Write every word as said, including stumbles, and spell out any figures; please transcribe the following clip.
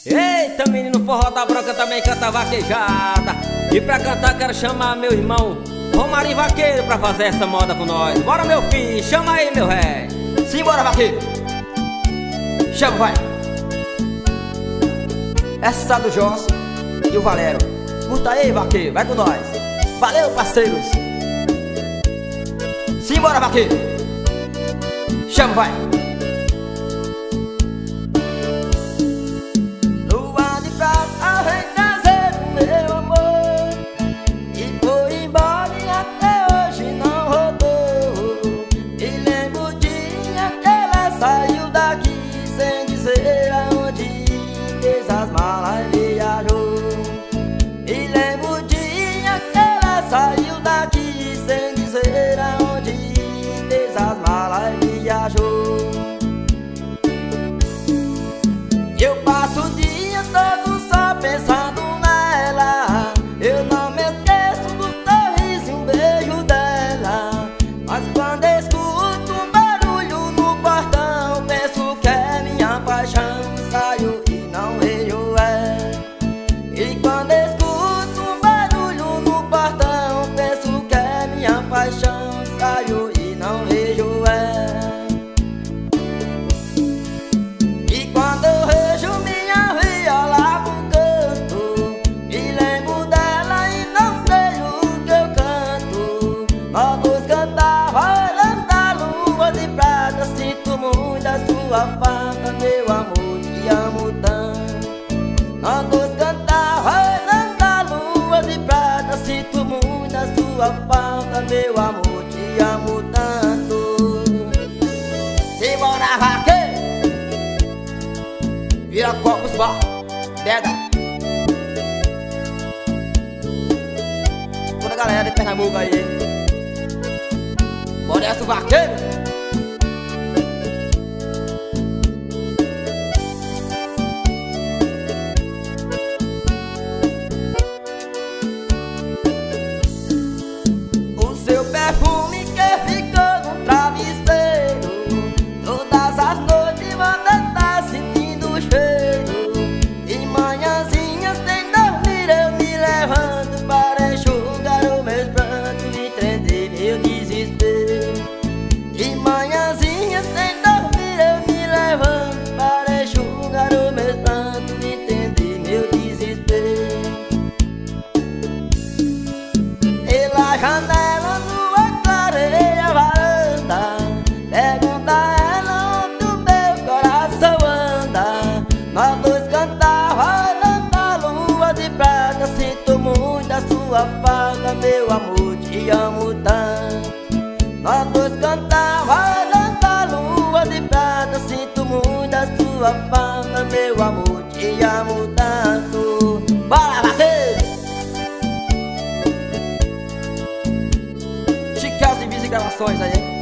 Eita, menino, forró da branca também canta vaquejada. E pra cantar quero chamar meu irmão Romarinho Vaqueiro pra fazer essa moda com nós. Bora, meu filho, chama aí, meu ré. Simbora, vaqueiro. Chama, vai. Essa do Johnson e o Valério. Curta aí, vaqueiro, vai com nós. Valeu, parceiros. Simbora, vaqueiro. Chama, vai. Lua de prata vem trazer o meu amor, e foi embora e até hoje não voltou. E lembro o dia que ela saiu daqui sem dizer aonde, fez as malas e viajou. E lembro o dia que ela saiu daqui sem dizer aonde, fez as malas e viajou. Eu passo o dia todo só pensando nela. Eu não me esqueço do sorriso e um beijo dela. Mas quando escuto um barulho no portão, penso que é minha paixão. Saio e não vejo ela. E quando escuto um barulho no portão, penso que é minha paixão. Saio e não vejo ela. E quando eu vejo minha viola no canto, me lembro dela e não sei o que eu canto. Nós dois cantava olhando a lua de prata. Sinto muito a sua falta, meu amor, te amo tanto. Nós dois cantava olhando a lua de prata. Sinto muito a sua falta, meu amor, te amo tanto. Simbora, vaqueiro. Vira copos, bar, pega. Toda a galera de Pernambuco aí. Bora essa, o vaqueiro. O seu perfume que ficou no travesseiro, todas as noites você tá sentindo o cheiro. E manhãzinhas sem dormir eu me levanto para enxugar o meu pranto e entender meu desespero. E manhãzinhas sem dormir eu me levanto para enxugar o meu pranto e entender meu desespero. Pela janela lua clareia a varanda, pergunta a ela onde o meu coração anda. Nós dois cantava olhando a lua de prata. Sinto muito a sua falta, meu amor, te amo tanto. Nós dois cantava olhando a lua de prata. Sinto muito a sua falta, meu amor, te amo tanto. Bora, vaqueiro! Chiquel e Bis e gravações aí.